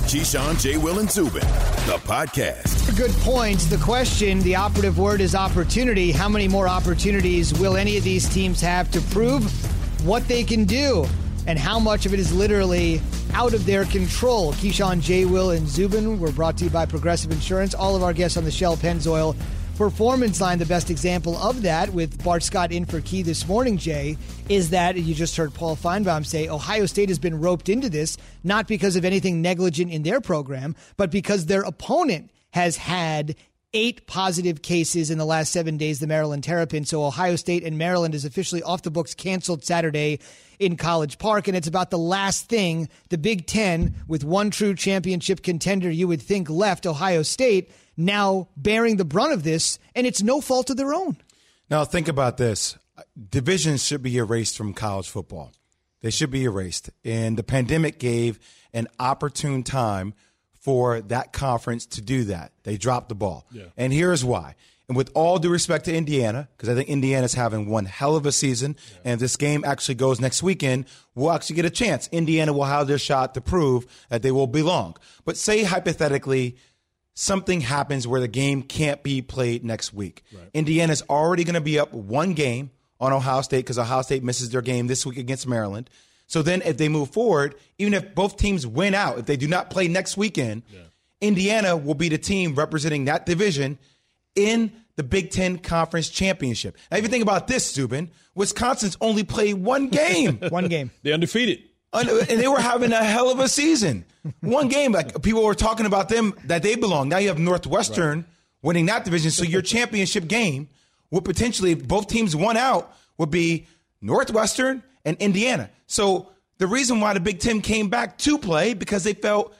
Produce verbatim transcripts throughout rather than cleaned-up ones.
Keyshawn, J. Will, and Zubin, the podcast. Good points. The question, the operative word is opportunity. How many more opportunities will any of these teams have to prove what they can do? And how much of it is literally out of their control? Keyshawn, J. Will, and Zubin were brought to you by Progressive Insurance. All of our guests on the Shell Pennzoil Performance Line, the best example of that, with Bart Scott in for Key this morning, Jay, is that you just heard Paul Feinbaum say Ohio State has been roped into this, not because of anything negligent in their program, but because their opponent has had eight positive cases in the last seven days, the Maryland Terrapin. So Ohio State and Maryland is officially off the books, canceled Saturday in College Park. And it's about the last thing, the Big Ten, with one true championship contender you would think left, Ohio State, now bearing the brunt of this, and it's no fault of their own. Now, think about this. Divisions should be erased from college football. They should be erased. And the pandemic gave an opportune time for that conference to do that. They dropped the ball. Yeah. And here's why. And with all due respect to Indiana, because I think Indiana's having one hell of a season, yeah. and if this game actually goes next weekend, we'll actually get a chance. Indiana will have their shot to prove that they will belong. But say hypothetically something happens where the game can't be played next week. Right. Indiana's already going to be up one game on Ohio State because Ohio State misses their game this week against Maryland. So then if they move forward, even if both teams win out, if they do not play next weekend, yeah. Indiana will be the team representing that division in the Big Ten Conference Championship. Now, if you think about this, Zubin, Wisconsin's only played one game. one game. They're undefeated. And they were having a hell of a season. One game, like people were talking about them, that they belong. Now you have Northwestern right. winning that division. So your championship game would potentially, if both teams won out, would be Northwestern and Indiana. So the reason why the Big Ten came back to play, because they felt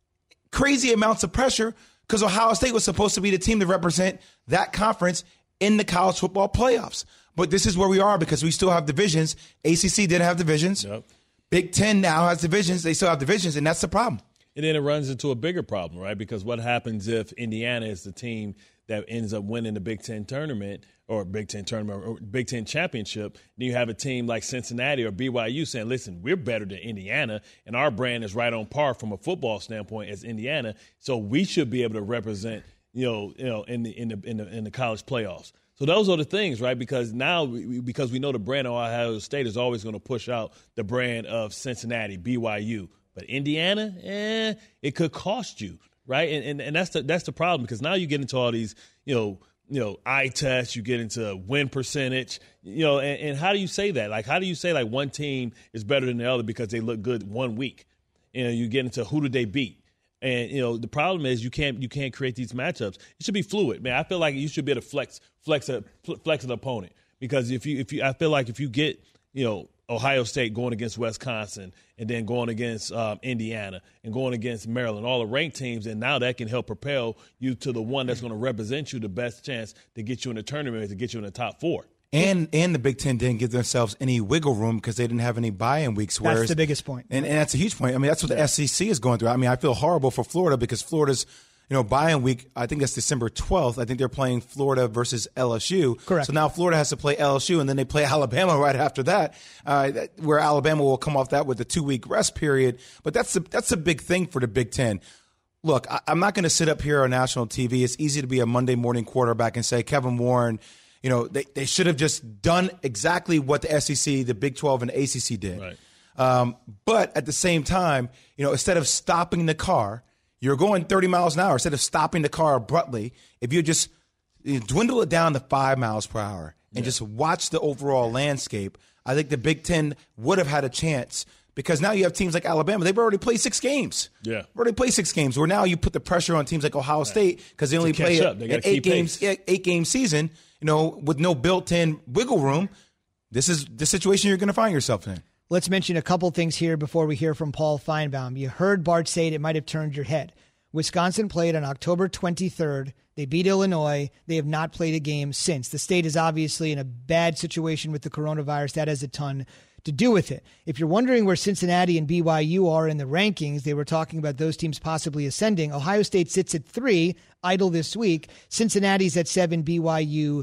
crazy amounts of pressure, because Ohio State was supposed to be the team to represent that conference in the college football playoffs. But this is where we are because we still have divisions. A C C didn't have divisions. Yep. Big Ten now has divisions. They still have divisions, and that's the problem. And then it runs into a bigger problem, right? Because what happens if Indiana is the team that ends up winning the Big Ten tournament or Big Ten tournament or Big Ten championship? Then you have a team like Cincinnati or B Y U saying, listen, we're better than Indiana, and our brand is right on par from a football standpoint as Indiana, so we should be able to represent, you know, you know, in the in the in the, in the college playoffs. So those are the things, right? Because now, we, because we know the brand of Ohio State is always going to push out the brand of Cincinnati, B Y U. But Indiana, eh, it could cost you, right? And and, and that's the that's the problem, because now you get into all these, you know, you know, eye tests, you get into win percentage, you know, and, and how do you say that? Like, how do you say like one team is better than the other because they look good one week? You know, you get into who do they beat? And, you know, the problem is you can't you can't create these matchups. It should be fluid, man. I feel like you should be able to flex flex a flex an opponent, because if you if you I feel like if you get, you know, Ohio State going against Wisconsin and then going against um, Indiana and going against Maryland, all the ranked teams, and now that can help propel you to the one that's going to represent you the best chance to get you in the tournament, to get you in the top four. And and the Big Ten didn't give themselves any wiggle room because they didn't have any buy-in weeks. Whereas, that's the biggest point. And, and that's a huge point. I mean, that's what the S E C is going through. I mean, I feel horrible for Florida because Florida's, you know, buy-in week, I think that's December twelfth. I think they're playing Florida versus L S U. Correct. So now Florida has to play L S U, and then they play Alabama right after that, uh, where Alabama will come off that with a two-week rest period. But that's a, that's a big thing for the Big Ten. Look, I, I'm not going to sit up here on national T V. It's easy to be a Monday morning quarterback and say Kevin Warren, you know, they, they should have just done exactly what the S E C, the Big twelve, and the A C C did. Right. Um, but at the same time, you know, instead of stopping the car, you're going thirty miles an hour. Instead of stopping the car abruptly, if you just you dwindle it down to five miles per hour and yeah. just watch the overall landscape, I think the Big Ten would have had a chance, because now you have teams like Alabama. They've already played six games. Yeah. They've already played six games. Where now you put the pressure on teams like Ohio State because they only play a, an eight games, eight, eight game season, you know, with no built-in wiggle room. This is the situation you're going to find yourself in. Let's mention a couple things here before we hear from Paul Feinbaum. You heard Bart say it, it might have turned your head. Wisconsin played on October twenty-third. They beat Illinois. They have not played a game since. The state is obviously in a bad situation with the coronavirus. That has a ton to do with it. If you're wondering where Cincinnati and B Y U are in the rankings, they were talking about those teams possibly ascending. Ohio State sits at three, idle this week. Cincinnati's at seven, B Y U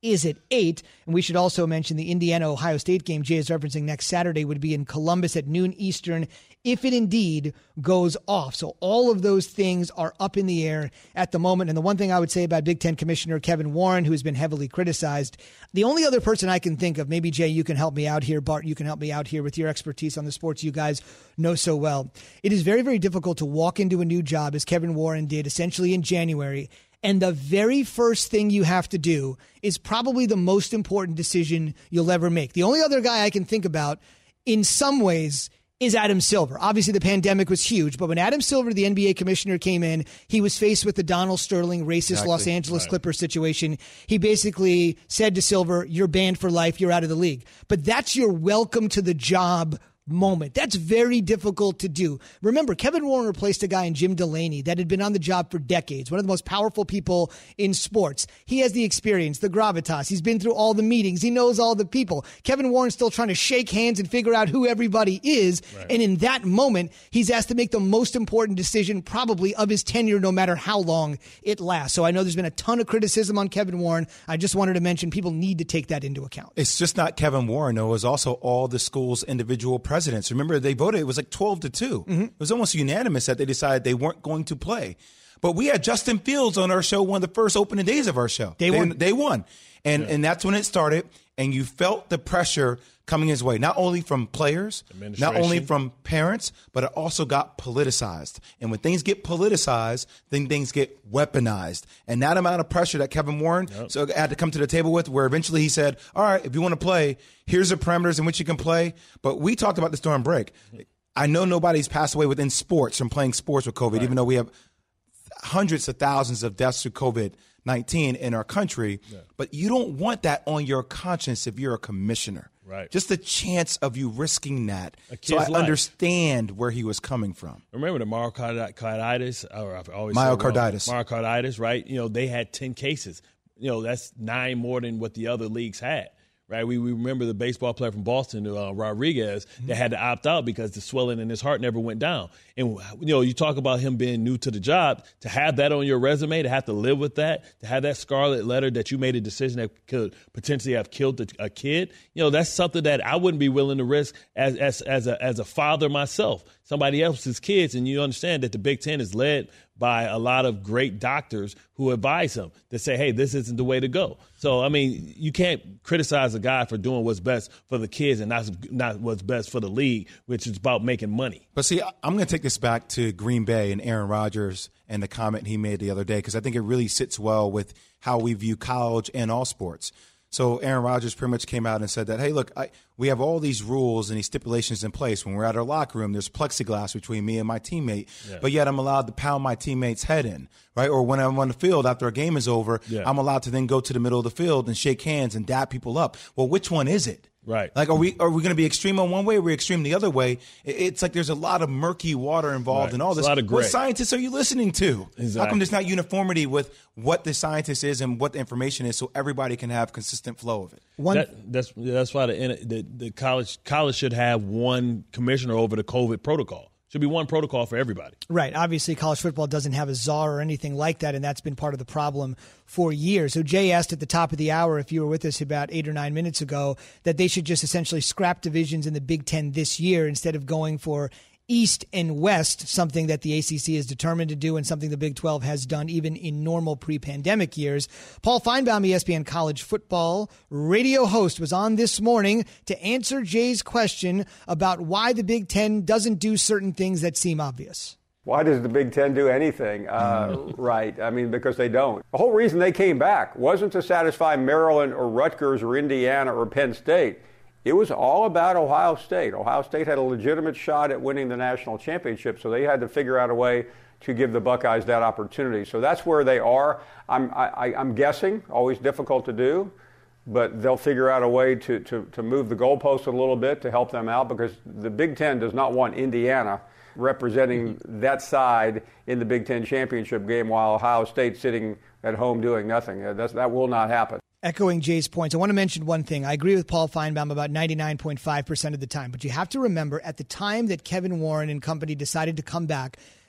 is at eight. And we should also mention the Indiana-Ohio State game Jay is referencing next Saturday would be in Columbus at noon Eastern, if it indeed goes off. So all of those things are up in the air at the moment. And the one thing I would say about Big Ten Commissioner Kevin Warren, who has been heavily criticized, the only other person I can think of, maybe Jay, you can help me out here, Bart, you can help me out here with your expertise on the sports you guys know so well. It is very, very difficult to walk into a new job, as Kevin Warren did essentially in January, and the very first thing you have to do is probably the most important decision you'll ever make. The only other guy I can think about in some ways is Adam Silver. Obviously, the pandemic was huge, but when Adam Silver, the N B A commissioner, came in, he was faced with the Donald Sterling racist exactly. Los Angeles right. Clippers situation. He basically said to Silver, you're banned for life, you're out of the league. But that's your welcome to the job moment. That's very difficult to do. Remember, Kevin Warren replaced a guy in Jim Delaney that had been on the job for decades, one of the most powerful people in sports. He has the experience, the gravitas. He's been through all the meetings. He knows all the people. Kevin Warren's still trying to shake hands and figure out who everybody is. Right. And in that moment, he's asked to make the most important decision probably of his tenure, no matter how long it lasts. So I know there's been a ton of criticism on Kevin Warren. I just wanted to mention people need to take that into account. It's just not Kevin Warren, though. It was also all the school's individual presidents. Presidents. Remember, they voted, it was like twelve to two. Mm-hmm. It was almost unanimous that they decided they weren't going to play. But we had Justin Fields on our show one of the first opening days of our show. They won. They won. And, yeah. and that's when it started. And you felt the pressure coming his way, not only from players, not only from parents, but it also got politicized. And when things get politicized, then things get weaponized. And that amount of pressure that Kevin Warren yep. so had to come to the table with, where eventually he said, all right, if you want to play, here's the parameters in which you can play. But we talked about this during break. I know nobody's passed away within sports from playing sports with COVID, right. even though we have hundreds of thousands of deaths through COVID nineteen in our country. Yeah. But you don't want that on your conscience if you're a commissioner. Right. Just the chance of you risking that. So I life. understand where he was coming from. Remember the myocarditis? Or I've always myocarditis. Myocarditis, right? You know, they had ten cases. You know, that's nine more than what the other leagues had. Right, we, we remember the baseball player from Boston, uh, Rodriguez, mm-hmm. that had to opt out because the swelling in his heart never went down. And, you know, you talk about him being new to the job, to have that on your resume, to have to live with that, to have that scarlet letter that you made a decision that could potentially have killed a, a kid, you know, that's something that I wouldn't be willing to risk as as as a, as a father myself, somebody else's kids. And you understand that the Big Ten is led by a lot of great doctors who advise him to say, hey, this isn't the way to go. So, I mean, you can't criticize a guy for doing what's best for the kids and not, not what's best for the league, which is about making money. But see, I'm going to take this back to Green Bay and Aaron Rodgers and the comment he made the other day, because I think it really sits well with how we view college and all sports. So Aaron Rodgers pretty much came out and said that, hey, look, I, we have all these rules and these stipulations in place. When we're at our locker room, there's plexiglass between me and my teammate, yeah. but yet I'm allowed to pound my teammate's head in, right? Or when I'm on the field after a game is over, yeah. I'm allowed to then go to the middle of the field and shake hands and dap people up. Well, which one is it? Right. Like, are we are we going to be extreme on one way or are we extreme the other way? It's like there's a lot of murky water involved right. in all it's this. A lot of gray. What scientists are you listening to? Exactly. How come there's not uniformity with what the scientist is and what the information is so everybody can have consistent flow of it? One, that, that's that's why the, the the college college should have one commissioner over the COVID protocol. Should be one protocol for everybody. Right. Obviously, college football doesn't have a czar or anything like that, and that's been part of the problem for years. So Jay asked at the top of the hour, if you were with us about eight or nine minutes ago, that they should just essentially scrap divisions in the Big Ten this year instead of going for East and West, something that the A C C is determined to do and something the Big twelve has done even in normal pre-pandemic years. Paul Feinbaum, E S P N college football radio host, was on this morning to answer Jay's question about why the Big Ten doesn't do certain things that seem obvious. Why does the Big Ten do anything uh, right? I mean, because they don't. The whole reason they came back wasn't to satisfy Maryland or Rutgers or Indiana or Penn State. It was all about Ohio State. Ohio State had a legitimate shot at winning the national championship, so they had to figure out a way to give the Buckeyes that opportunity. So that's where they are. I'm, I, I'm guessing, always difficult to do, but they'll figure out a way to, to, to move the goalposts a little bit to help them out, because the Big Ten does not want Indiana representing that side in the Big Ten championship game while Ohio State's sitting at home doing nothing. That's, that will not happen. Echoing Jay's points, I want to mention one thing. I agree with Paul Feinbaum about ninety-nine point five percent of the time, but you have to remember at the time that Kevin Warren and company decided to come back,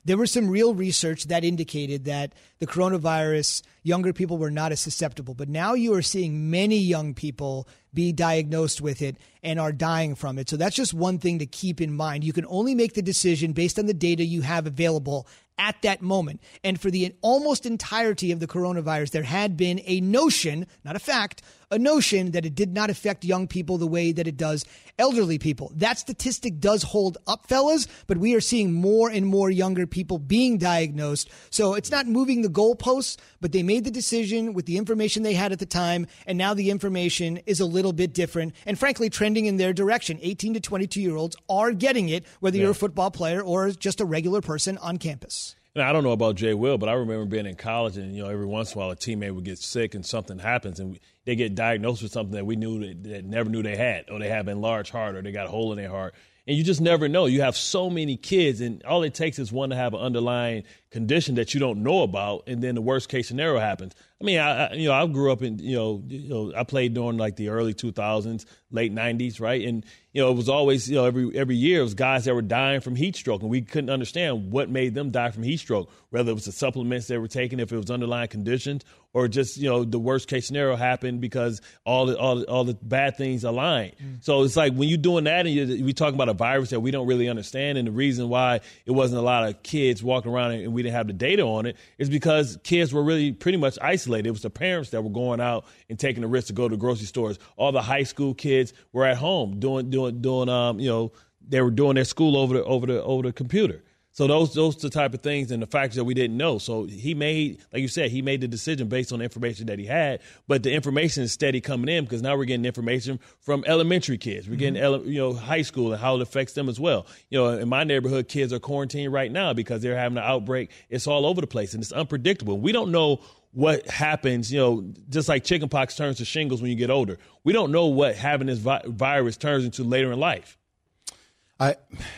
there was some real research that indicated that the coronavirus, younger people were not as susceptible. But now you are seeing many young people be diagnosed with it and are dying from it. So that's just one thing to keep in mind. You can only make the decision based on the data you have available at that moment. And for the almost entirety of the coronavirus, there had been a notion, not a fact, a notion that it did not affect young people the way that it does elderly people. That statistic does hold up, fellas, but we are seeing more and more younger people being diagnosed. So it's not moving the goalposts, but they made the decision with the information they had at the time, and now the information is a little bit different and frankly trending in their direction. eighteen to twenty-two year olds are getting it, whether yeah. you're a football player or just a regular person on campus. And I don't know about Jay Will, but I remember being in college, and you know, every once in a while a teammate would get sick and something happens, and they get diagnosed with something that we knew that, that never knew they had, or they have enlarged heart, or they got a hole in their heart. And you just never know. You have so many kids, and all it takes is one to have an underlying condition that you don't know about, and then the worst case scenario happens. I mean, I, I you know, I grew up in, you know, you know, I played during like the early two thousands, late nineties, right? And, you know, it was always, you know, every every year it was guys that were dying from heat stroke, and we couldn't understand what made them die from heat stroke, whether it was the supplements they were taking, if it was underlying conditions, or just, you know, the worst case scenario happened because all the all the, all the bad things aligned. Mm. So it's like when you're doing that and you're, we talking about a virus that we don't really understand, and the reason why it wasn't a lot of kids walking around and we didn't have the data on it is because kids were really pretty much isolated. It was the parents that were going out and taking the risk to go to grocery stores. All the high school kids were at home doing doing doing um you know, they were doing their school over the over the over the computer. So those those the type of things and the factors that we didn't know. So he made, like you said, he made the decision based on the information that he had. But the information is steady coming in because now we're getting information from elementary kids. We're getting, mm-hmm. you know, high school and how it affects them as well. You know, in my neighborhood, kids are quarantined right now because they're having an outbreak. It's all over the place and it's unpredictable. We don't know what happens, you know, just like chickenpox turns to shingles when you get older. We don't know what having this vi- virus turns into later in life. I,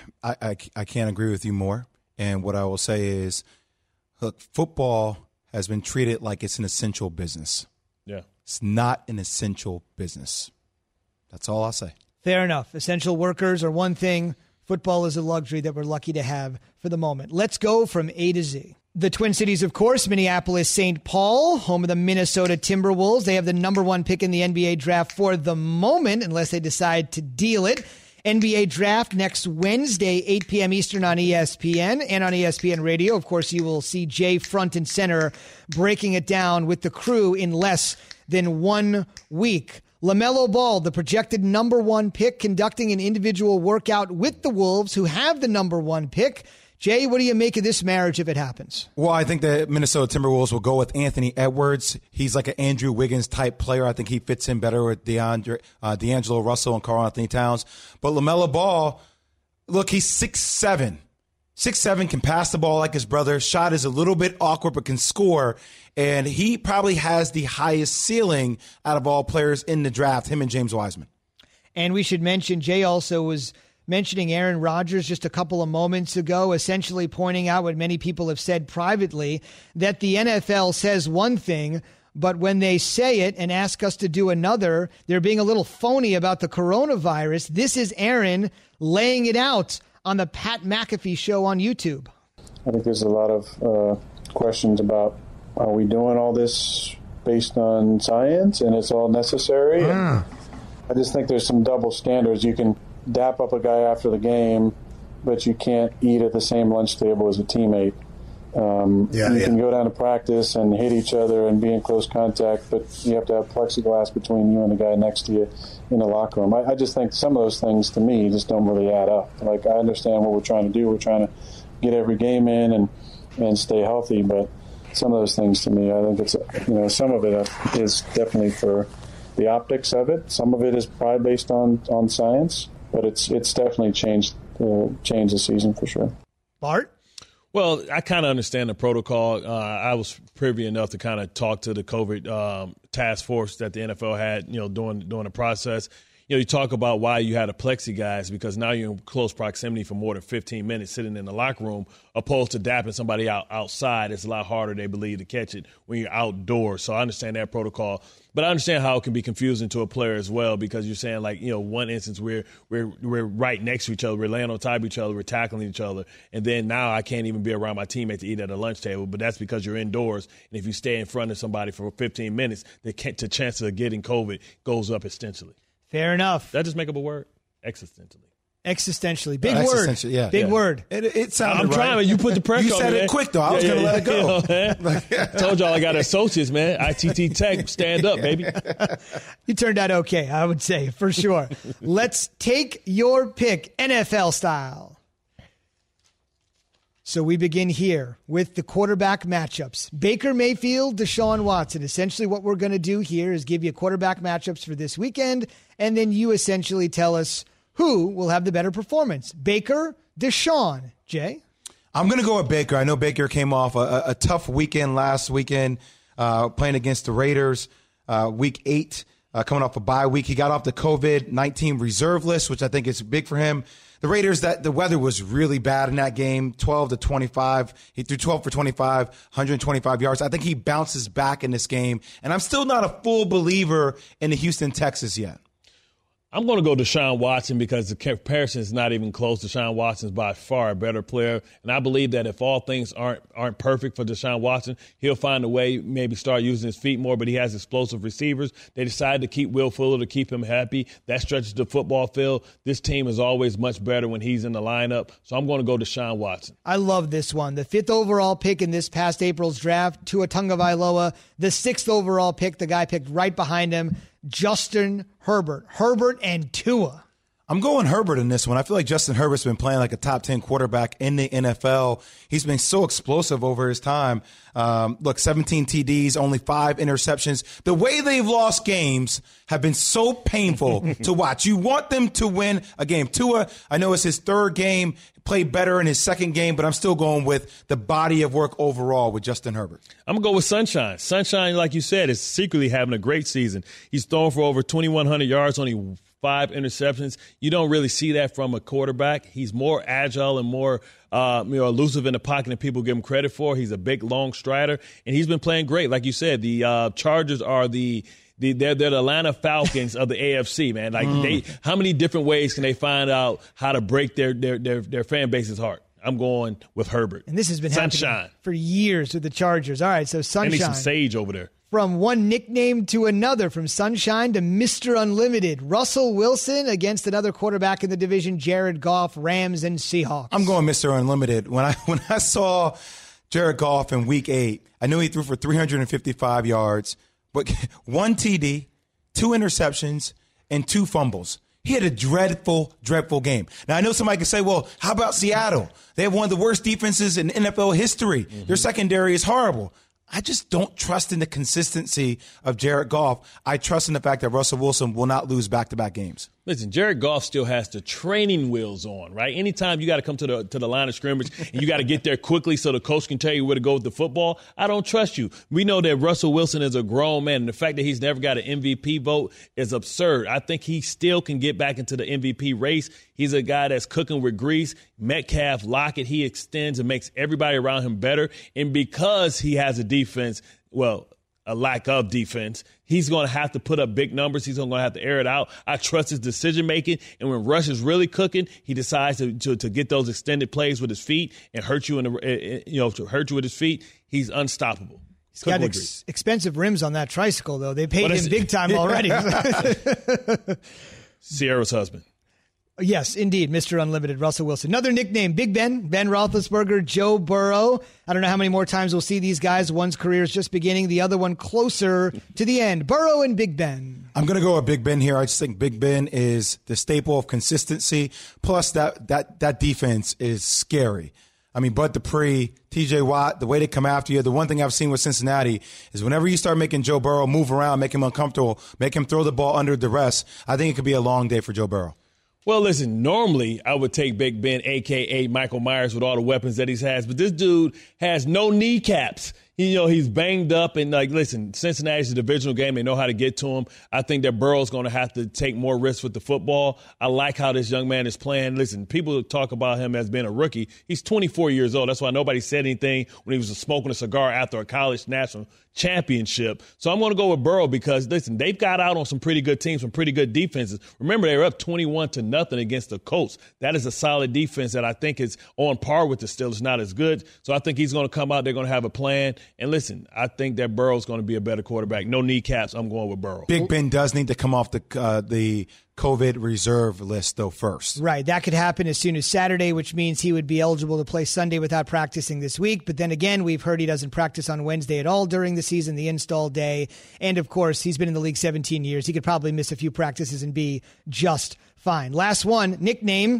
I, I can't agree with you more. And what I will say is, look, football has been treated like it's an essential business. Yeah. It's not an essential business. That's all I'll say. Fair enough. Essential workers are one thing. Football is a luxury that we're lucky to have for the moment. Let's go from A to Z. The Twin Cities, of course, Minneapolis, Saint Paul, home of the Minnesota Timberwolves. They have the number one pick in the N B A draft for the moment, unless they decide to deal it. N B A draft next Wednesday, eight p.m. Eastern on E S P N and on E S P N Radio. Of course, you will see Jay front and center breaking it down with the crew in less than one week. LaMelo Ball, the projected number one pick, conducting an individual workout with the Wolves, who have the number one pick. Jay, what do you make of this marriage if it happens? Well, I think the Minnesota Timberwolves will go with Anthony Edwards. He's like an Andrew Wiggins type player. I think he fits in better with DeAndre, uh, D'Angelo Russell and Karl Anthony Towns. But LaMelo Ball, look, he's six seven. six seven, can pass the ball like his brother. Shot is a little bit awkward but can score. And he probably has the highest ceiling out of all players in the draft, him and James Wiseman. And we should mention, Jay also was mentioning Aaron Rodgers just a couple of moments ago, essentially pointing out what many people have said privately, that the N F L says one thing, but when they say it and ask us to do another, they're being a little phony about the coronavirus. This is Aaron laying it out on the Pat McAfee show on YouTube. I think there's a lot of uh, questions about, are we doing all this based on science and it's all necessary? Mm. I just think there's some double standards. You can dap up a guy after the game, but you can't eat at the same lunch table as a teammate. Um, yeah, you yeah. can go down to practice and hit each other and be in close contact, but you have to have plexiglass between you and the guy next to you in the locker room. I, I just think some of those things, to me, just don't really add up. Like, I understand what we're trying to do. We're trying to get every game in and, and stay healthy, but some of those things, to me, I think it's, you know, some of it is definitely for the optics of it. Some of it is probably based on, on science. But it's it's definitely changed uh, changed the season for sure. Bart? Well, I kind of understand the protocol. Uh, I was privy enough to kind of talk to the COVID um, task force that the N F L had, you know, during during the process. you know, you talk about why you had a plexiglass, because now you're in close proximity for more than fifteen minutes sitting in the locker room, opposed to dapping somebody out outside. It's a lot harder, they believe, to catch it when you're outdoors. So I understand that protocol. But I understand how it can be confusing to a player as well, because you're saying, like, you know, one instance we're we're we're right next to each other, we're laying on top of each other, we're tackling each other, and then now I can't even be around my teammate to eat at a lunch table. But that's because you're indoors, and if you stay in front of somebody for fifteen minutes, the, the chance of getting COVID goes up exponentially. Fair enough. Did I just make up a word? Existentially. Existentially. Big uh, word. Existentially, yeah. Big yeah. word. It, it sounded I'm right. trying. You put the pressure you on said me, it man. quick, though. I was yeah, going to yeah, let it go. You know, man. I told y'all I got associates, man. I T T Tech, stand up, baby. You turned out okay, I would say, for sure. Let's take your pick, N F L style. So we begin here with the quarterback matchups. Baker Mayfield, Deshaun Watson. Essentially what we're going to do here is give you quarterback matchups for this weekend, and then you essentially tell us who will have the better performance. Baker, Deshaun. Jay? I'm going to go with Baker. I know Baker came off a, a tough weekend last weekend uh, playing against the Raiders, uh, week eight, uh, coming off a bye week. He got off the COVID nineteen reserve list, which I think is big for him. The Raiders, that the weather was really bad in that game, twelve to twenty-five. He threw twelve for twenty-five, one hundred twenty-five yards. I think he bounces back in this game, and I'm still not a full believer in the Houston Texans yet. I'm going to go Deshaun Watson because the comparison is not even close. Deshaun Watson is by far a better player. And I believe that if all things aren't aren't perfect for Deshaun Watson, he'll find a way, maybe start using his feet more, but he has explosive receivers. They decided to keep Will Fuller to keep him happy. That stretches the football field. This team is always much better when he's in the lineup. So I'm going to go Deshaun Watson. I love this one. The fifth overall pick in this past April's draft, Tua Tagovailoa. The sixth overall pick, the guy picked right behind him, Justin Herbert. Herbert and Tua. I'm going Herbert in this one. I feel like Justin Herbert's been playing like a top ten quarterback in the N F L. He's been so explosive over his time. Um, look, seventeen T Ds, only five interceptions. The way they've lost games have been so painful to watch. You want them to win a game. Tua, I know it's his third game, played better in his second game, but I'm still going with the body of work overall with Justin Herbert. I'm going to go with Sunshine. Sunshine, like you said, is secretly having a great season. He's thrown for over twenty-one hundred yards, only five interceptions. You don't really see that from a quarterback. He's more agile and more uh, you know, elusive in the pocket than people give him credit for. He's a big, long strider, and he's been playing great. Like you said, the uh, Chargers are the The, they're, they're the Atlanta Falcons of the A F C, man. Like, mm. they, how many different ways can they find out how to break their their their, their fan base's heart? I'm going with Herbert. And this has been Sunshine. happening for years with the Chargers. All right, so Sunshine. I need some sage over there. From one nickname to another, from Sunshine to Mister Unlimited. Russell Wilson against another quarterback in the division, Jared Goff, Rams and Seahawks. I'm going Mister Unlimited. When I when I saw Jared Goff in week eight, I knew he threw for three hundred fifty-five yards, but one T D, two interceptions, and two fumbles. He had a dreadful, dreadful game. Now, I know somebody can say, well, how about Seattle? They have one of the worst defenses in N F L history. Mm-hmm. Their secondary is horrible. I just don't trust in the consistency of Jared Goff. I trust in the fact that Russell Wilson will not lose back-to-back games. Listen, Jared Goff still has the training wheels on, right? Anytime you got to come to the to the line of scrimmage and you got to get there quickly so the coach can tell you where to go with the football, I don't trust you. We know that Russell Wilson is a grown man, and the fact that he's never got an M V P vote is absurd. I think he still can get back into the M V P race. He's a guy that's cooking with grease. Metcalf, Lockett, he extends and makes everybody around him better. And because he has a defense, well, a lack of defense, he's going to have to put up big numbers. He's going to have to air it out. I trust his decision-making. And when Rush is really cooking, he decides to, to, to get those extended plays with his feet and hurt you in the, you know, to hurt you with his feet. He's unstoppable. He's got ex- expensive rims on that tricycle, though. They paid him big time already. Sierra's husband. Yes, indeed, Mister Unlimited, Russell Wilson. Another nickname, Big Ben, Ben Roethlisberger, Joe Burrow. I don't know how many more times we'll see these guys. One's career is just beginning, the other one closer to the end. Burrow and Big Ben. I'm going to go with Big Ben here. I just think Big Ben is the staple of consistency. Plus, that that that defense is scary. I mean, Bud Dupree, T J Watt, the way they come after you. The one thing I've seen with Cincinnati is whenever you start making Joe Burrow move around, make him uncomfortable, make him throw the ball under duress, I think it could be a long day for Joe Burrow. Well, listen, normally I would take Big Ben, a k a. Michael Myers, with all the weapons that he has. But this dude has no kneecaps. He, you know, he's banged up, and like, listen, Cincinnati's a divisional game. They know how to get to him. I think that Burrow's going to have to take more risks with the football. I like how this young man is playing. Listen, people talk about him as being a rookie. He's twenty-four years old. That's why nobody said anything when he was smoking a cigar after a college national championship. So I'm going to go with Burrow because, listen, they've got out on some pretty good teams, some pretty good defenses. Remember, they were up twenty-one to nothing against the Colts. That is a solid defense that I think is on par with the Steelers, not as good. So I think he's going to come out. They're going to have a plan. And listen, I think that Burrow's going to be a better quarterback. No kneecaps. I'm going with Burrow. Big Ben does need to come off the uh, the COVID reserve list, though, first. Right. That could happen as soon as Saturday, which means he would be eligible to play Sunday without practicing this week. But then again, we've heard he doesn't practice on Wednesday at all during the season, the install day. And, of course, he's been in the league seventeen years. He could probably miss a few practices and be just fine. Last one, nickname.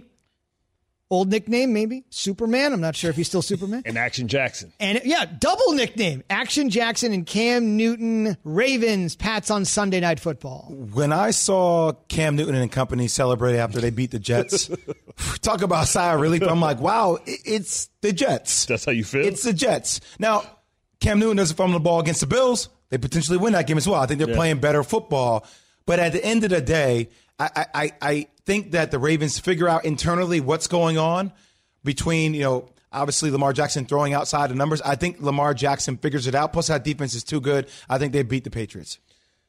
Old nickname, maybe. Superman. I'm not sure if he's still Superman. And Action Jackson. And, yeah, double nickname. Action Jackson and Cam Newton, Ravens, Pats on Sunday Night Football. When I saw Cam Newton and company celebrate after they beat the Jets, talk about sigh of relief. I'm like, wow, it's the Jets. That's how you feel? It's the Jets. Now, Cam Newton doesn't fumble the ball against the Bills. They potentially win that game as well. I think they're yeah. playing better football. But at the end of the day, I, I, I think that the Ravens figure out internally what's going on between, you know, obviously Lamar Jackson throwing outside the numbers. I think Lamar Jackson figures it out. Plus, that defense is too good. I think they beat the Patriots.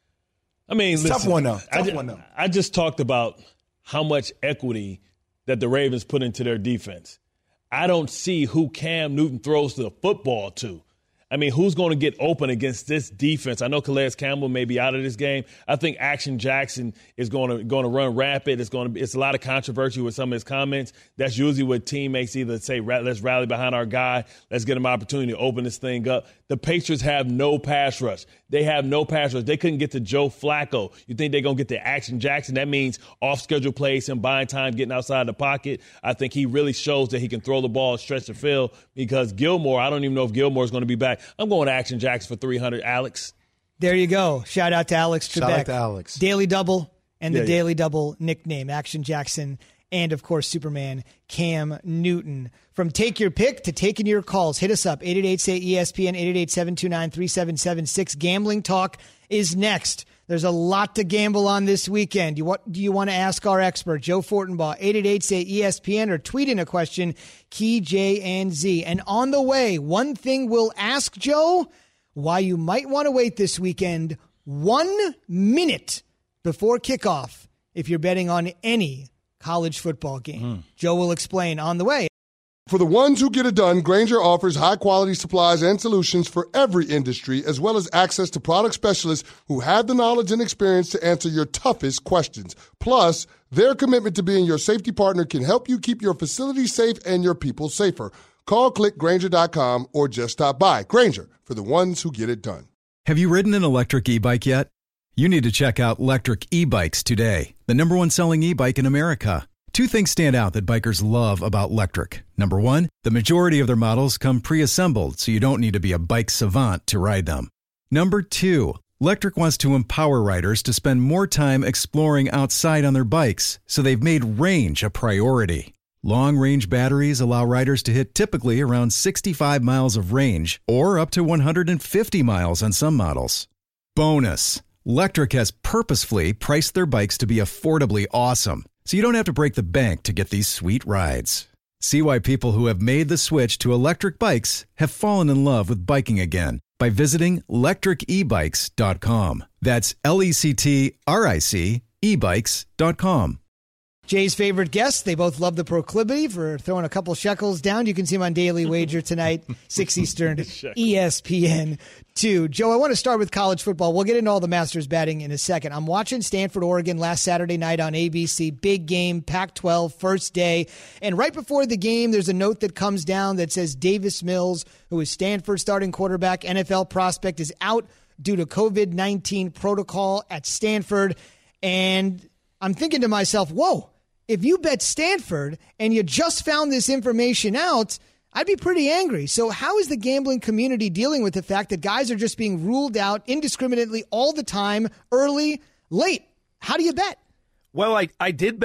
I mean, it's listen, tough one though. Tough I, one though. I just talked about how much equity that the Ravens put into their defense. I don't see who Cam Newton throws the football to. I mean, who's going to get open against this defense? I know Calais Campbell may be out of this game. I think Action Jackson is going to going to run rapid. It's going to be, it's a lot of controversy with some of his comments. That's usually what teammates either say, let's rally behind our guy, let's get him an opportunity to open this thing up. The Patriots have no pass rush. They have no pass rush. They couldn't get to Joe Flacco. You think they're going to get to Action Jackson? That means off-schedule plays, him buying time, getting outside the pocket. I think he really shows that he can throw the ball, stretch the field, because Gilmore, I don't even know if Gilmore is going to be back. I'm going to Action Jackson for three hundred. Alex. There you go. Shout out to Alex Trebek. Shout out to Alex. Daily Double and the yeah, Daily yeah. Double nickname, Action Jackson, and, of course, Superman, Cam Newton. From Take Your Pick to taking your calls, hit us up, eight eight eight, S A Y, E S P N, eight eight eight, seven two nine, three seven seven six. Gambling Talk is next. There's a lot to gamble on this weekend. You, what do you want to ask our expert, Joe Fortenbaugh, eight eight eight, S A Y, E S P N, or tweet in a question, Key J and Z. And on the way, one thing we'll ask Joe, why you might want to wait this weekend one minute before kickoff if you're betting on any college football game. Mm. Joe will explain on the way. For the ones who get it done, Grainger offers high-quality supplies and solutions for every industry, as well as access to product specialists who have the knowledge and experience to answer your toughest questions. Plus, their commitment to being your safety partner can help you keep your facility safe and your people safer. Call, click Grainger dot com, or just stop by. Grainger, for the ones who get it done. Have you ridden an electric e-bike yet? You need to check out Lectric E-Bikes today, the number one selling e-bike in America. Two things stand out that bikers love about Lectric. Number one, the majority of their models come pre-assembled, so you don't need to be a bike savant to ride them. Number two, Lectric wants to empower riders to spend more time exploring outside on their bikes, so they've made range a priority. Long-range batteries allow riders to hit typically around sixty-five miles of range, or up to one hundred fifty miles on some models. Bonus, Lectric has purposefully priced their bikes to be affordably awesome, so you don't have to break the bank to get these sweet rides. See why people who have made the switch to electric bikes have fallen in love with biking again by visiting lectric e bikes dot com. That's L E C T R I C e bikes dot com. Jay's favorite guests. They both love the proclivity for throwing a couple shekels down. You can see him on Daily Wager tonight, six Eastern, E S P N two. Joe, I want to start with college football. We'll get into all the Masters batting in a second. I'm watching Stanford, Oregon last Saturday night on A B C. Big game, Pac twelve, first day. And right before the game, there's a note that comes down that says Davis Mills, who is Stanford's starting quarterback, N F L prospect, is out due to covid nineteen protocol at Stanford. And I'm thinking to myself, whoa. If you bet Stanford and you just found this information out, I'd be pretty angry. So how is the gambling community dealing with the fact that guys are just being ruled out indiscriminately all the time, early, late? How do you bet? Well, I, I did bet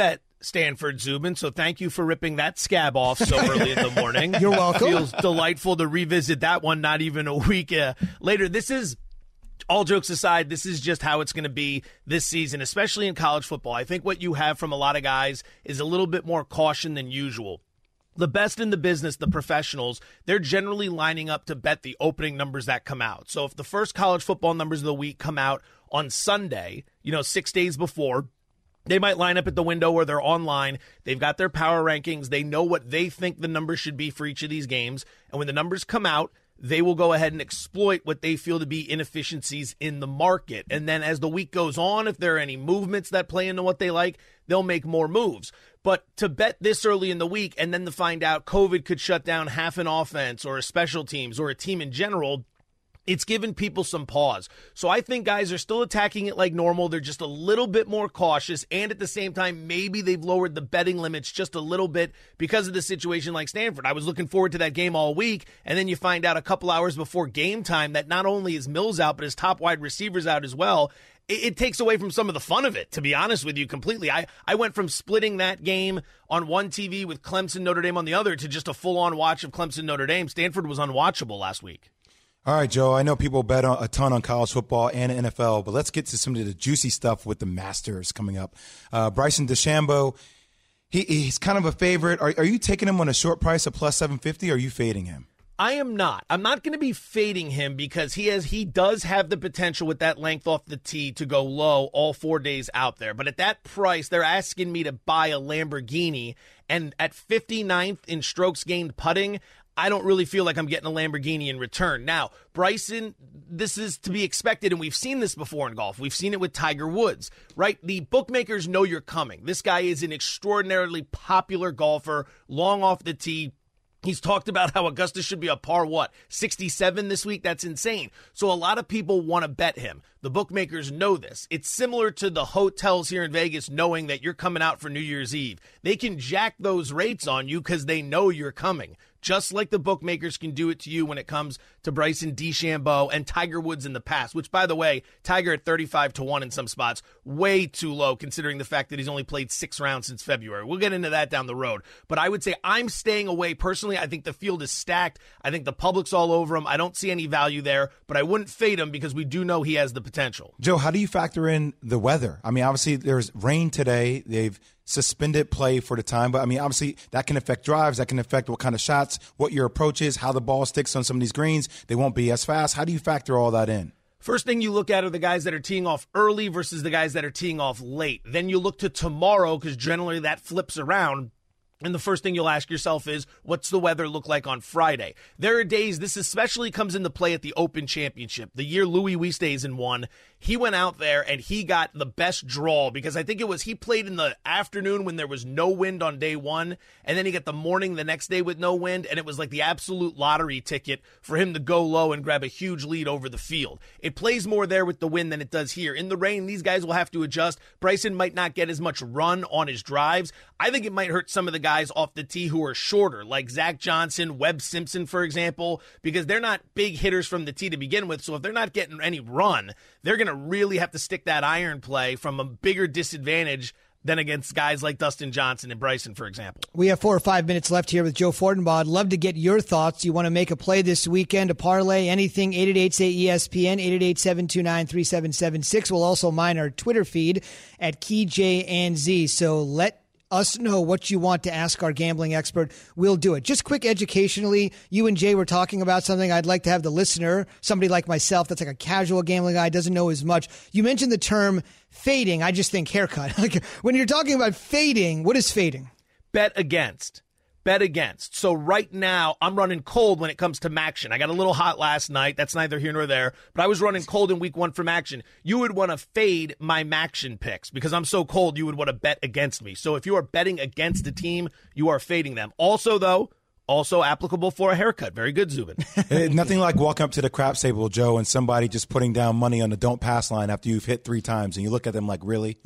Stanford, Zubin, so thank you for ripping that scab off so early in the morning. You're welcome. Feels delightful to revisit that one not even a week uh, later. This is, all jokes aside, this is just how it's going to be this season, especially in college football. I think what you have from a lot of guys is a little bit more caution than usual. The best in the business, the professionals, they're generally lining up to bet the opening numbers that come out. So if the first college football numbers of the week come out on Sunday, you know, six days before, they might line up at the window or they're online. They've got their power rankings. They know what they think the numbers should be for each of these games. And when the numbers come out, they will go ahead and exploit what they feel to be inefficiencies in the market. And then as the week goes on, if there are any movements that play into what they like, they'll make more moves. But to bet this early in the week and then to find out COVID could shut down half an offense or a special teams or a team in general, it's given people some pause. So I think guys are still attacking it like normal. They're just a little bit more cautious. And at the same time, maybe they've lowered the betting limits just a little bit because of the situation like Stanford. I was looking forward to that game all week. And then you find out a couple hours before game time that not only is Mills out, but his top wide receivers out as well. It, it takes away from some of the fun of it, to be honest with you, completely. I, I went from splitting that game on one T V with Clemson, Notre Dame on the other to just a full-on watch of Clemson, Notre Dame. Stanford was unwatchable last week. All right, Joe, I know people bet on, a ton on college football and N F L, but let's get to some of the juicy stuff with the Masters coming up. Uh, Bryson DeChambeau, he, he's kind of a favorite. Are, are you taking him on a short price of plus seven fifty, or are you fading him? I am not. I'm not going to be fading him because he has he does have the potential with that length off the tee to go low all four days out there. But at that price, they're asking me to buy a Lamborghini, and at fifty-ninth in strokes gained putting, I don't really feel like I'm getting a Lamborghini in return. Now, Bryson, this is to be expected, and we've seen this before in golf. We've seen it with Tiger Woods, right? The bookmakers know you're coming. This guy is an extraordinarily popular golfer, long off the tee. He's talked about how Augusta should be a par, what, sixty-seven this week? That's insane. So a lot of people want to bet him. The bookmakers know this. It's similar to the hotels here in Vegas knowing that you're coming out for New Year's Eve. They can jack those rates on you because they know you're coming. Just like the bookmakers can do it to you when it comes to Bryson DeChambeau and Tiger Woods in the past, which, by the way, Tiger at thirty-five to one in some spots, way too low considering the fact that he's only played six rounds since February. We'll get into that down the road. But I would say I'm staying away personally. I think the field is stacked. I think the public's all over him. I don't see any value there, but I wouldn't fade him because we do know he has the potential. Joe, how do you factor in the weather? I mean, obviously there's rain today. They've suspended play for the time, but I mean, obviously that can affect drives, that can affect what kind of shots, what your approach is, how the ball sticks on some of these greens. They won't be as fast. How do you factor all that in? First thing you look at are the guys that are teeing off early versus the guys that are teeing off late. Then you look to tomorrow because generally that flips around. And the first thing you'll ask yourself is, what's the weather look like on Friday? There are days, this especially comes into play at the Open Championship. The year Louis Oosthuizen won, he went out there and he got the best draw because I think it was he played in the afternoon when there was no wind on day one, and then he got the morning the next day with no wind, and it was like the absolute lottery ticket for him to go low and grab a huge lead over the field. It plays more there with the wind than it does here. In the rain, these guys will have to adjust. Bryson might not get as much run on his drives. I think it might hurt some of the guys off the tee who are shorter, like Zach Johnson, Webb Simpson, for example, because they're not big hitters from the tee to begin with. So if they're not getting any run, they're going to really have to stick that iron play from a bigger disadvantage than against guys like Dustin Johnson and Bryson, for example. We have four or five minutes left here with Joe Fortenbaugh. I'd love to get your thoughts. You want to make a play this weekend, a parlay, anything, eight eight eight, say E S P N, eight eight eight, seven two nine, three seven seven six. We'll also mine our Twitter feed at Key J and Z. So let us know what you want to ask our gambling expert. We'll do it. Just quick educationally, you and Jay were talking about something I'd like to have the listener, somebody like myself that's like a casual gambling guy, doesn't know as much. You mentioned the term fading. I just think haircut. Like when you're talking about fading, what is fading? Bet against. Bet against. So right now, I'm running cold when it comes to Maction. I got a little hot last night. That's neither here nor there. But I was running cold in week one from Maction. You would want to fade my Maction picks because I'm so cold, you would want to bet against me. So if you are betting against a team, you are fading them. Also, though, also applicable for a haircut. Very good, Zubin. Nothing like walking up to the craps table, Joe, and somebody just putting down money on the don't pass line after you've hit three times, and you look at them like, really?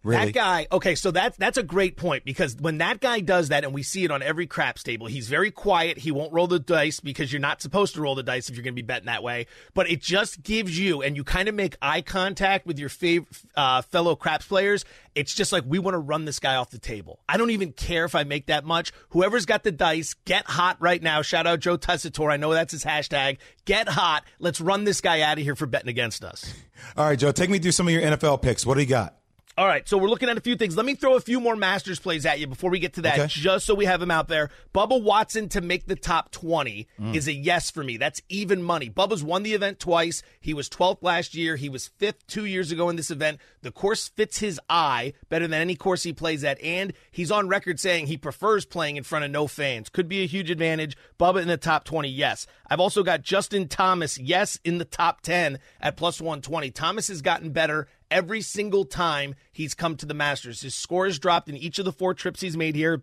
Really? That guy, okay, so that's that's a great point, because when that guy does that, and we see it on every craps table, he's very quiet. He won't roll the dice because you're not supposed to roll the dice if you're going to be betting that way. But it just gives you, and you kind of make eye contact with your fav- uh, fellow craps players. It's just like, we want to run this guy off the table. I don't even care if I make that much. Whoever's got the dice, get hot right now. Shout out Joe Tessitore. I know that's his hashtag. Get hot. Let's run this guy out of here for betting against us. All right, Joe, take me through some of your N F L picks. What do you got? All right, so we're looking at a few things. Let me throw a few more Masters plays at you before we get to that, okay, just so we have them out there. Bubba Watson to make the top twenty mm. is a yes for me. That's even money. Bubba's won the event twice. He was twelfth last year. He was fifth two years ago in this event. The course fits his eye better than any course he plays at, and he's on record saying he prefers playing in front of no fans. Could be a huge advantage. Bubba in the top twenty, yes. I've also got Justin Thomas, yes, in the top ten at plus one twenty. Thomas has gotten better every single time he's come to the Masters. His score has dropped in each of the four trips he's made here.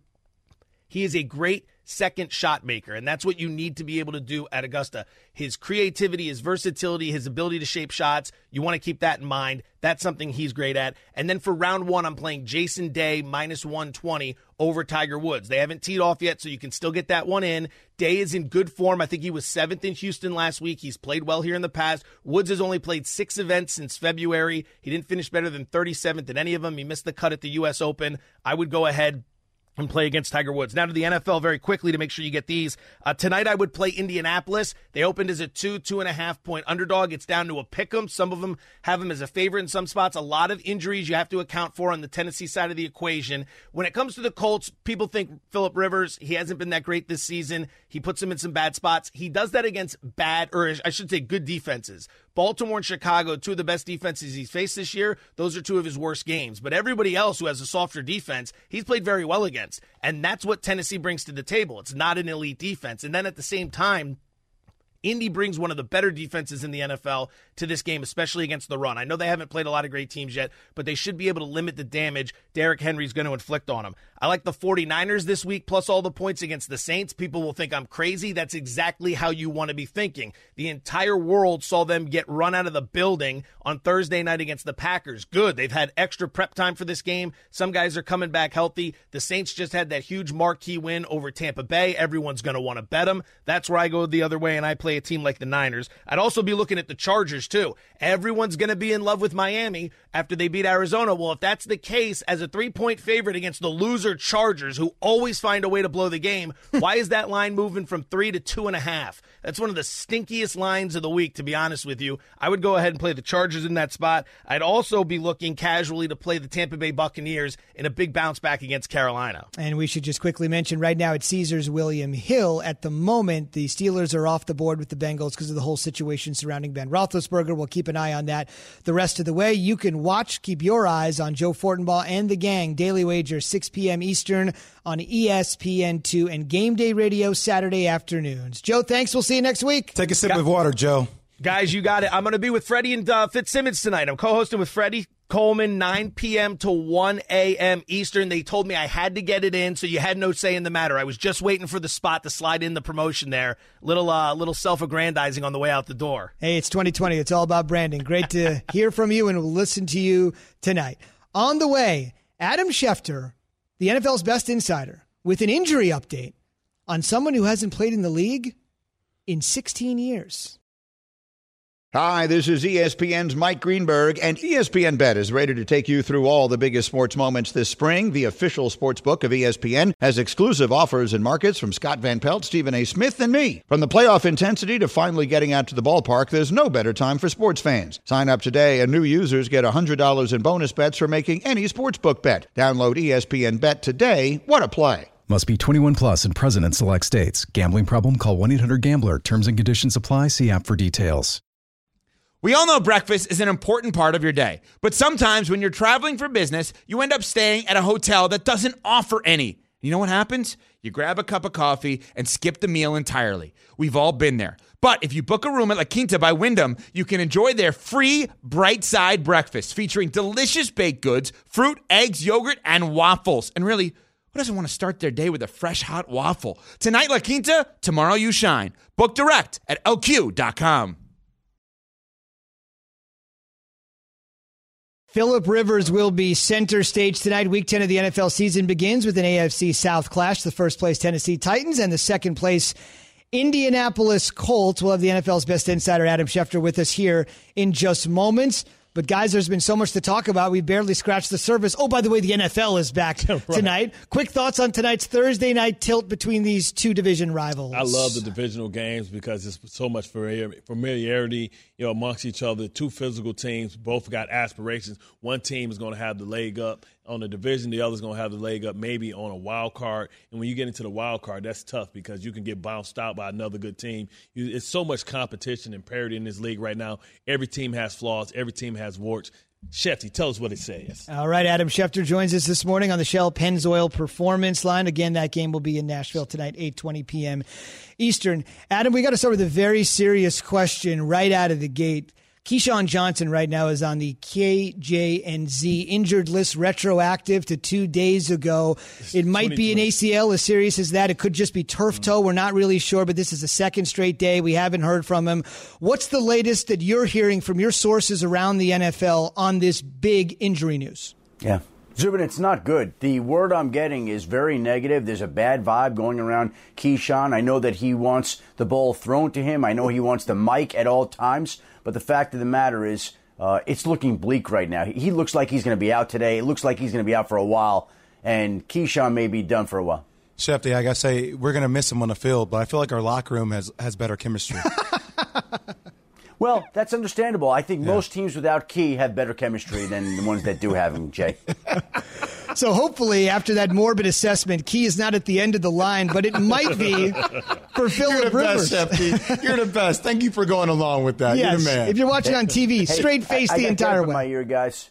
He is a great second shot maker, and that's what you need to be able to do at Augusta. His creativity, his versatility, his ability to shape shots, you want to keep that in mind. That's something he's great at. And then for round one, I'm playing Jason Day minus one twenty over Tiger Woods. They haven't teed off yet, so you can still get that one in. Day is in good form. I think he was seventh in Houston last week. He's played well here in the past. Woods has only played six events since February. He didn't finish better than thirty-seventh in any of them. He missed the cut at the U S Open. I would go ahead and play against Tiger Woods. Now to the N F L very quickly to make sure you get these. Uh, tonight I would play Indianapolis. They opened as a two, two and a half point underdog. It's down to a pick 'em. Some of them have them as a favorite in some spots. A lot of injuries you have to account for on the Tennessee side of the equation. When it comes to the Colts, people think Phillip Rivers, he hasn't been that great this season. He puts them in some bad spots. He does that against bad, or I should say good defenses. Baltimore and Chicago, two of the best defenses he's faced this year. Those are two of his worst games. But everybody else who has a softer defense, he's played very well against. And that's what Tennessee brings to the table. It's not an elite defense. And then at the same time, Indy brings one of the better defenses in the N F L to this game, especially against the run. I know they haven't played a lot of great teams yet, but they should be able to limit the damage Derrick Henry's going to inflict on them. I like the 49ers this week, plus all the points against the Saints. People will think I'm crazy. That's exactly how you want to be thinking. The entire world saw them get run out of the building on Thursday night against the Packers. Good. They've had extra prep time for this game. Some guys are coming back healthy. The Saints just had that huge marquee win over Tampa Bay. Everyone's going to want to bet them. That's where I go the other way, and I play a team like the Niners. I'd also be looking at the Chargers, too. Everyone's going to be in love with Miami after they beat Arizona. Well, if that's the case, as a three-point favorite against the loser Chargers, who always find a way to blow the game, why is that line moving from three to two and a half? That's one of the stinkiest lines of the week, to be honest with you. I would go ahead and play the Chargers in that spot. I'd also be looking casually to play the Tampa Bay Buccaneers in a big bounce back against Carolina. And we should just quickly mention right now at Caesars William Hill, at the moment, the Steelers are off the board with the Bengals because of the whole situation surrounding Ben Roethlisberger. We'll keep an eye on that the rest of the way. You can watch, keep your eyes on Joe Fortenbaugh and the gang. Daily Wager, six p.m. Eastern on E S P N two and Game Day Radio Saturday afternoons. Joe, thanks. We'll see you next week. Take a sip Got- of water, Joe. Guys, you got it. I'm going to be with Freddie and uh, Fitzsimmons tonight. I'm co-hosting with Freddie Coleman, nine p.m. to one a.m. Eastern. They told me I had to get it in, so you had no say in the matter. I was just waiting for the spot to slide in the promotion there. Little uh, little self-aggrandizing on the way out the door. Hey, it's twenty twenty. It's all about branding. Great to hear from you, and we'll listen to you tonight. On the way, Adam Schefter, the N F L's best insider, with an injury update on someone who hasn't played in the league in sixteen years. Hi, this is E S P N's Mike Greenberg, and E S P N Bet is ready to take you through all the biggest sports moments this spring. The official sports book of E S P N has exclusive offers and markets from Scott Van Pelt, Stephen A. Smith, and me. From the playoff intensity to finally getting out to the ballpark, there's no better time for sports fans. Sign up today, and new users get one hundred dollars in bonus bets for making any sportsbook bet. Download E S P N Bet today. What a play. Must be twenty-one plus and present in select states. Gambling problem? Call one eight hundred gambler. Terms and conditions apply. See app for details. We all know breakfast is an important part of your day, but sometimes when you're traveling for business, you end up staying at a hotel that doesn't offer any. You know what happens? You grab a cup of coffee and skip the meal entirely. We've all been there. But if you book a room at La Quinta by Wyndham, you can enjoy their free Bright Side breakfast featuring delicious baked goods, fruit, eggs, yogurt, and waffles. And really, who doesn't want to start their day with a fresh, hot waffle? Tonight, La Quinta, tomorrow you shine. Book direct at L Q dot com. Phillip Rivers will be center stage tonight. Week ten of the N F L season begins with an A F C South clash. The first place Tennessee Titans and the second place Indianapolis Colts. We'll have the N F L's best insider, Adam Schefter, with us here in just moments. But, guys, there's been so much to talk about. We barely scratched the surface. Oh, by the way, the N F L is back right. tonight. Quick thoughts on tonight's Thursday night tilt between these two division rivals. I love the divisional games because there's so much familiarity, you know, amongst each other. Two physical teams, both got aspirations. One team is going to have the leg up on the division. The other's going to have the leg up maybe on a wild card. And when you get into the wild card, that's tough because you can get bounced out by another good team. You, it's so much competition and parity in this league right now. Every team has flaws. Every team has warts. Shefty, tell us what it says. All right, Adam Schefter joins us this morning on the Shell Pennzoil Performance Line. Again, that game will be in Nashville tonight, eight twenty p.m. Eastern. Adam, we got to start with a very serious question right out of the gate. Keyshawn Johnson right now is on the K J N Z injured list, retroactive to two days ago. It might be an A C L as serious as that. It could just be turf toe. We're not really sure, but this is the second straight day. We haven't heard from him. What's the latest that you're hearing from your sources around the N F L on this big injury news? Yeah. Zubin, it's not good. The word I'm getting is very negative. There's a bad vibe going around Keyshawn. I know that he wants the ball thrown to him. I know he wants the mic at all times. But the fact of the matter is, uh, it's looking bleak right now. He looks like he's going to be out today. It looks like he's going to be out for a while. And Keyshawn may be done for a while. Shefty, I got to say, we're going to miss him on the field, but I feel like our locker room has, has better chemistry. Well, that's understandable. I think yeah. most teams without Key have better chemistry than the ones that do have him, Jay. So hopefully, after that morbid assessment, Key is not at the end of the line, but it might be for Phillip Rivers. You're the best, Shefty. You're the best. Thank you for going along with that. Yes. You're the man. If you're watching on T V, hey, straight face I, I the entire way. My ear, guys.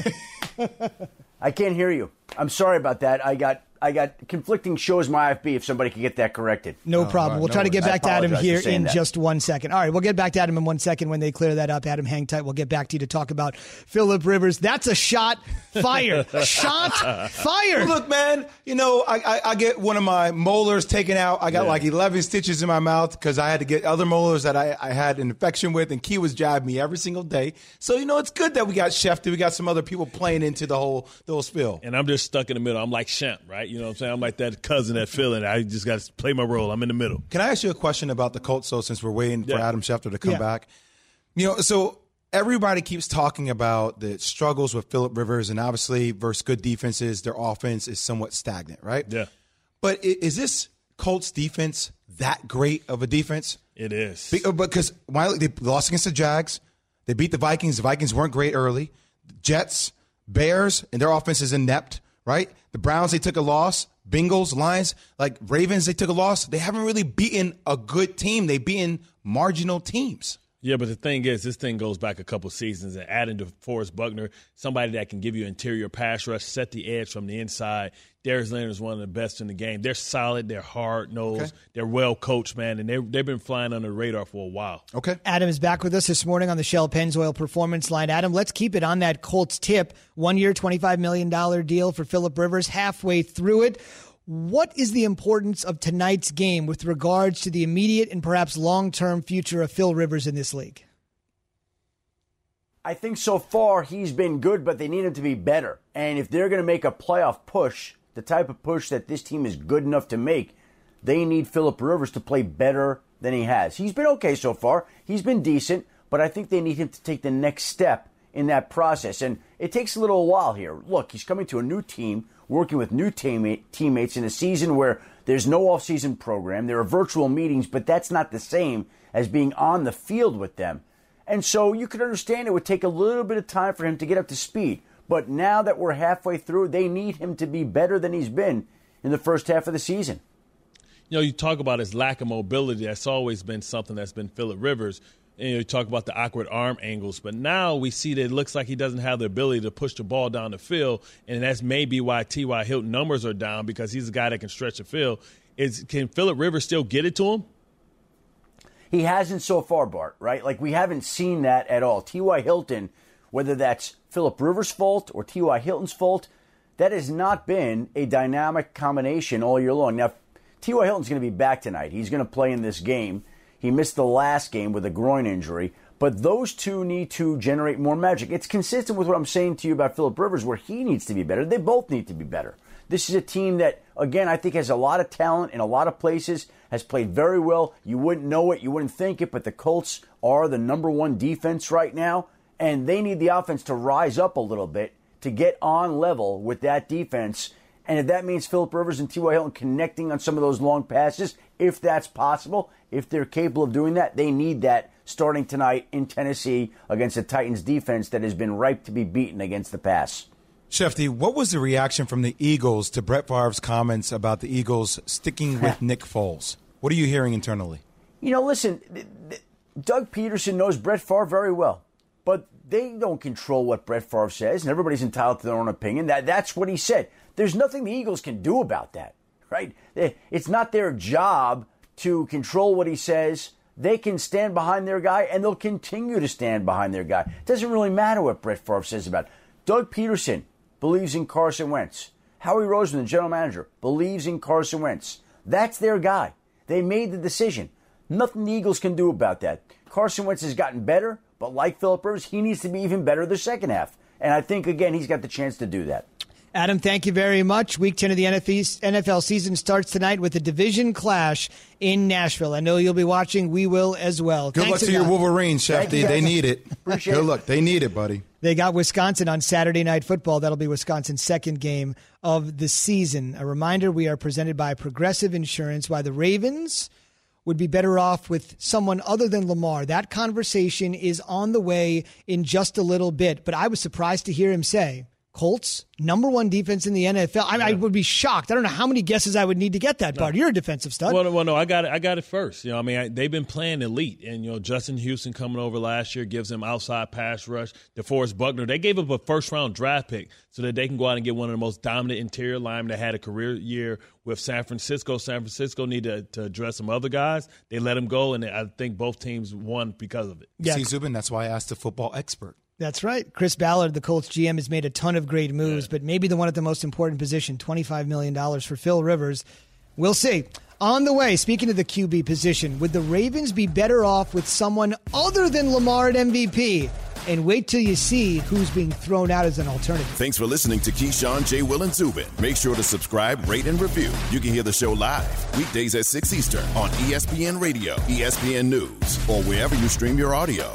I can't hear you. I'm sorry about that. I got I got conflicting shows my I F B if somebody could get that corrected. No problem. Right, we'll no try to get back to Adam here in that. just one second. All right, we'll get back to Adam in one second when they clear that up. Adam, hang tight. We'll get back to you to talk about Phillip Rivers. That's a shot fired. Shot fired. Well, look, man, you know, I, I, I get one of my molars taken out. I got yeah. like eleven stitches in my mouth because I had to get other molars that I, I had an infection with, and Key was jabbing me every single day. So, you know, it's good that we got Shefty. We got some other people playing into the whole, the whole spill. And I'm just stuck in the middle. I'm like Shemp, right? You know what I'm saying? I'm like that cousin, that feeling. I just got to play my role. I'm in the middle. Can I ask you a question about the Colts, though, since we're waiting for yeah. Adam Schefter to come yeah. back? You know, so everybody keeps talking about the struggles with Phillip Rivers, and obviously versus good defenses, their offense is somewhat stagnant, right? Yeah. But is this Colts defense that great of a defense? It is. Because they lost against the Jags. They beat the Vikings. The Vikings weren't great early. Jets, Bears, and their offense is inept, right? The Browns, they took a loss. Bengals, Lions, like Ravens, they took a loss. They haven't really beaten a good team. They've beaten marginal teams. Yeah, but the thing is, this thing goes back a couple seasons, and adding to Forrest Buckner, somebody that can give you interior pass rush, set the edge from the inside. Darius Leonard is one of the best in the game. They're solid. They're hard-nosed. Okay. They're well-coached, man, and they've been flying under the radar for a while. Okay. Adam is back with us this morning on the Shell Pennzoil Performance Line. Adam, let's keep it on that Colts tip. One-year, twenty-five million dollars deal for Phillip Rivers, halfway through it. What is the importance of tonight's game with regards to the immediate and perhaps long-term future of Phil Rivers in this league? I think so far he's been good, but they need him to be better. And if they're going to make a playoff push, the type of push that this team is good enough to make, they need Phillip Rivers to play better than he has. He's been okay so far. He's been decent, but I think they need him to take the next step in that process. And it takes a little while here. Look, he's coming to a new team, working with new teammate, teammates in a season where there's no off-season program. There are virtual meetings, but that's not the same as being on the field with them. And so you could understand it would take a little bit of time for him to get up to speed. But now that we're halfway through, they need him to be better than he's been in the first half of the season. You know, you talk about his lack of mobility. That's always been something that's been Phillip Rivers. And you talk about the awkward arm angles, but now we see that it looks like he doesn't have the ability to push the ball down the field, and that's maybe why T Y. Hilton numbers are down, because he's a guy that can stretch the field. Is can Phillip Rivers still get it to him? He hasn't so far, Bart, right? Like, we haven't seen that at all. T Y. Hilton, whether that's Phillip Rivers' fault or T Y. Hilton's fault, that has not been a dynamic combination all year long. Now, T Y. Hilton's going to be back tonight. He's going to play in this game. He missed the last game with a groin injury. But those two need to generate more magic. It's consistent with what I'm saying to you about Phillip Rivers, where he needs to be better. They both need to be better. This is a team that, again, I think has a lot of talent in a lot of places, has played very well. You wouldn't know it, you wouldn't think it, but the Colts are the number one defense right now, and they need the offense to rise up a little bit to get on level with that defense. And if that means Phillip Rivers and T Y. Hilton connecting on some of those long passes, if that's possible, if they're capable of doing that, they need that starting tonight in Tennessee against the Titans defense that has been ripe to be beaten against the pass. Shefty, what was the reaction from the Eagles to Brett Favre's comments about the Eagles sticking with Nick Foles? What are you hearing internally? You know, listen, Doug Peterson knows Brett Favre very well, but they don't control what Brett Favre says, and everybody's entitled to their own opinion. That That's what he said. There's nothing the Eagles can do about that, right? It's not their job to control what he says. They can stand behind their guy, and they'll continue to stand behind their guy. It doesn't really matter what Brett Favre says about it. Doug Peterson believes in Carson Wentz. Howie Roseman, the general manager, believes in Carson Wentz. That's their guy. They made the decision. Nothing the Eagles can do about that. Carson Wentz has gotten better, but like Phillip Rivers, he needs to be even better the second half. And I think, again, he's got the chance to do that. Adam, thank you very much. Week ten of the N F L season starts tonight with a division clash in Nashville. I know you'll be watching. We will as well. Good Thanks luck to your Wolverines, Shefty. They need it. Appreciate Good it. luck. They need it, buddy. They got Wisconsin on Saturday Night Football. That'll be Wisconsin's second game of the season. A reminder, we are presented by Progressive Insurance. Why the Ravens would be better off with someone other than Lamar. That conversation is on the way in just a little bit. But I was surprised to hear him say, Colts, number one defense in the N F L. I, yeah. I would be shocked. I don't know how many guesses I would need to get that part. No. You're a defensive stud. Well, well, no, I got it. I got it first. You know, I mean, I, they've been playing elite, and you know, Justin Houston coming over last year gives them outside pass rush. DeForest Buckner, they gave up a first round draft pick so that they can go out and get one of the most dominant interior linemen that had a career year with San Francisco. San Francisco needed to, to address some other guys. They let him go, and I think both teams won because of it. Yeah. See, Zubin, that's why I asked the football expert. That's right. Chris Ballard, the Colts G M, has made a ton of great moves, yeah. but maybe the one at the most important position, twenty-five million dollars for Phil Rivers. We'll see. On the way, speaking of the Q B position, would the Ravens be better off with someone other than Lamar at M V P? And wait till you see who's being thrown out as an alternative. Thanks for listening to Keyshawn, J. Will, and Zubin. Make sure to subscribe, rate, and review. You can hear the show live weekdays at six Eastern on E S P N Radio, E S P N News, or wherever you stream your audio.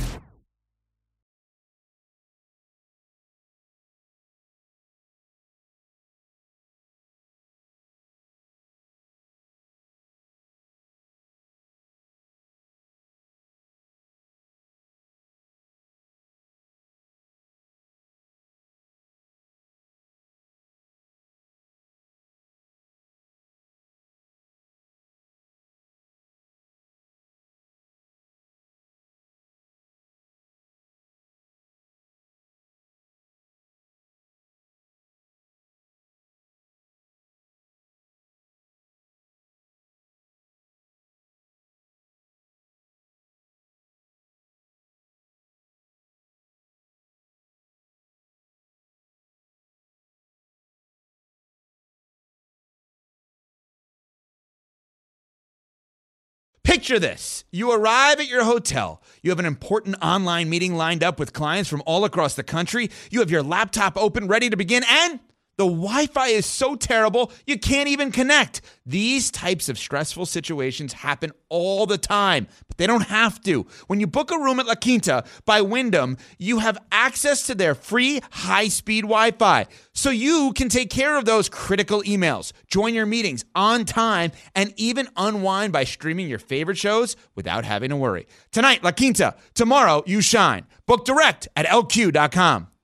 Picture this. You arrive at your hotel. You have an important online meeting lined up with clients from all across the country. You have your laptop open, ready to begin, and the Wi-Fi is so terrible, you can't even connect. These types of stressful situations happen all the time, but they don't have to. When you book a room at La Quinta by Wyndham, you have access to their free high-speed Wi-Fi, so you can take care of those critical emails, join your meetings on time, and even unwind by streaming your favorite shows without having to worry. Tonight, La Quinta. Tomorrow, you shine. Book direct at L Q dot com.